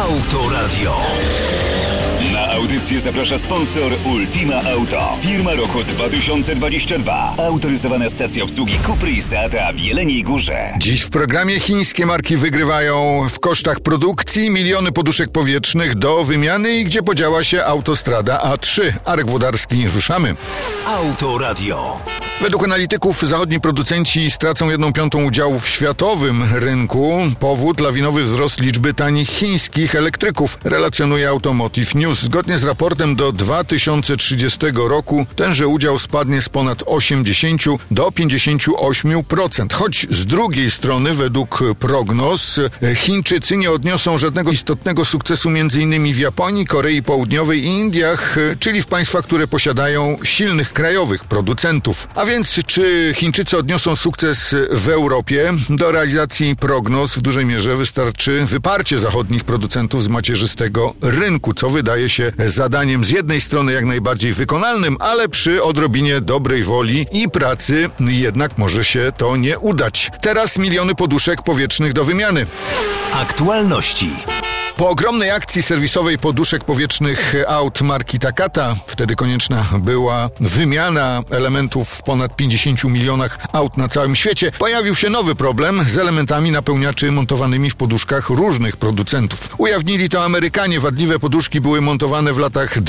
Autoradio. Na audycję zaprasza sponsor Ultima Auto. Firma roku 2022. Autoryzowana stacja obsługi Cupry i Seata w Jeleniej Górze. Dziś w programie chińskie marki wygrywają w kosztach produkcji, miliony poduszek powietrznych do wymiany i gdzie podziała się autostrada A3. Arek Włodarski, ruszamy. Autoradio. Według analityków zachodni producenci stracą 1/5 udziału w światowym rynku. Powód: lawinowy wzrost liczby tanich chińskich elektryków, relacjonuje Automotive News. Zgodnie z raportem do 2030 roku tenże udział spadnie z ponad 80 do 58%. Choć z drugiej strony według prognoz Chińczycy nie odniosą żadnego istotnego sukcesu m.in. w Japonii, Korei Południowej i Indiach, czyli w państwach, które posiadają silnych krajowych producentów. A więc czy Chińczycy odniosą sukces w Europie? Do realizacji prognoz w dużej mierze wystarczy wyparcie zachodnich producentów z macierzystego rynku, co wydaje się zadaniem z jednej strony jak najbardziej wykonalnym, ale przy odrobinie dobrej woli i pracy jednak może się to nie udać. Teraz miliony poduszek powietrznych do wymiany. Aktualności. Po ogromnej akcji serwisowej poduszek powietrznych aut marki Takata, wtedy konieczna była wymiana elementów w ponad 50 milionach aut na całym świecie, pojawił się nowy problem z elementami napełniaczy montowanymi w poduszkach różnych producentów. Ujawnili to Amerykanie. Wadliwe poduszki były montowane w latach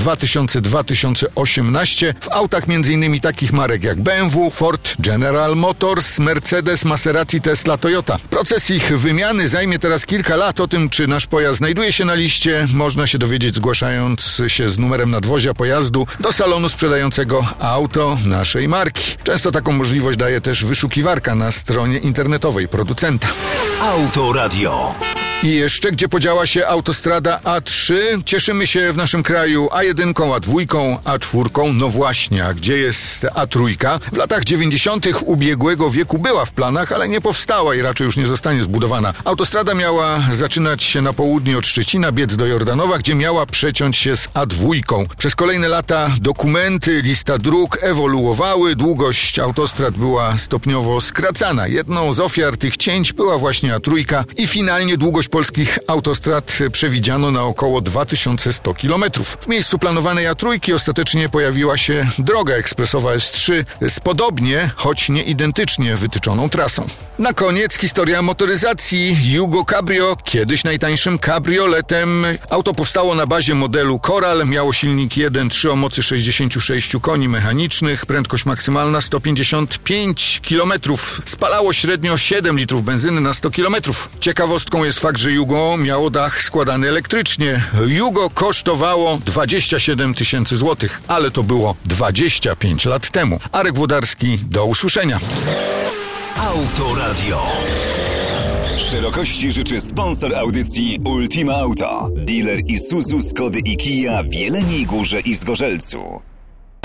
2000-2018 w autach m.in. takich marek jak BMW, Ford, General Motors, Mercedes, Maserati, Tesla, Toyota. Proces ich wymiany zajmie teraz kilka lat. O tym, czy nasz pojazd znajduje się na liście, można się dowiedzieć zgłaszając się z numerem nadwozia pojazdu do salonu sprzedającego auto naszej marki. Często taką możliwość daje też wyszukiwarka na stronie internetowej producenta. Autoradio. I jeszcze, gdzie podziała się autostrada A3? Cieszymy się w naszym kraju A1, A2, A4. No właśnie, a gdzie jest A3? W latach 90. ubiegłego wieku była w planach, ale nie powstała i raczej już nie zostanie zbudowana. Autostrada miała zaczynać się na południe od Szczecina, biec do Jordanowa, gdzie miała przeciąć się z A2. Przez kolejne lata dokumenty, lista dróg ewoluowały, długość autostrad była stopniowo skracana. Jedną z ofiar tych cięć była właśnie A3 i finalnie długość polskich autostrad przewidziano na około 2100 km. W miejscu planowanej A3 ostatecznie pojawiła się droga ekspresowa S3 z podobnie, choć nie identycznie wytyczoną trasą. Na koniec historia motoryzacji. Yugo Cabrio, kiedyś najtańszym kabrioletem. Auto powstało na bazie modelu Coral, miało silnik 1.3 o mocy 66 koni mechanicznych, prędkość maksymalna 155 km. Spalało średnio 7 litrów benzyny na 100 km. Ciekawostką jest fakt, że Yugo miało dach składany elektrycznie. Yugo kosztowało 27 000 złotych, ale to było 25 lat temu. Arek Włodarski, do usłyszenia. Autoradio. Szerokości życzy sponsor audycji Ultima Auto. Dealer Isuzu, Skody i Kia w Jeleniej Górze i Zgorzelcu.